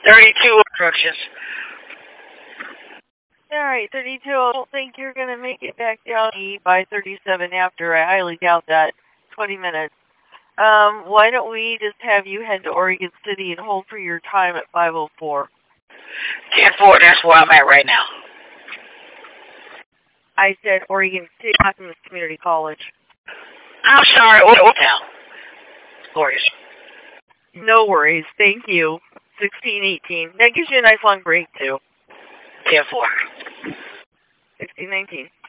32 instructions. Alright, 32, I don't think you're going to make it back down to E by 37 after. I highly doubt that. 20 minutes. Why don't we just have you head to Oregon City and hold for your time at 5:04? 10-4, that's where I'm at right now. I said Oregon City, Hopkins Community College. I'm sorry, Old Town. Glorious. No worries, thank you. 16:18. That gives you a nice long break, too. 10-4. 16:19.